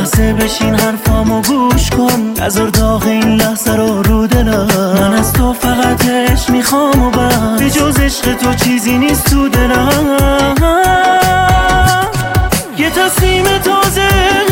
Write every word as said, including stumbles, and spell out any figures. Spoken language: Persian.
لحظه بشین حرفامو گوش کن، نذار داغ این لحظه رو رو دلم. من از تو فقط عشق میخوام و بس، به جز عشق تو چیزی نیست تو دلم. یه تصمیم تازه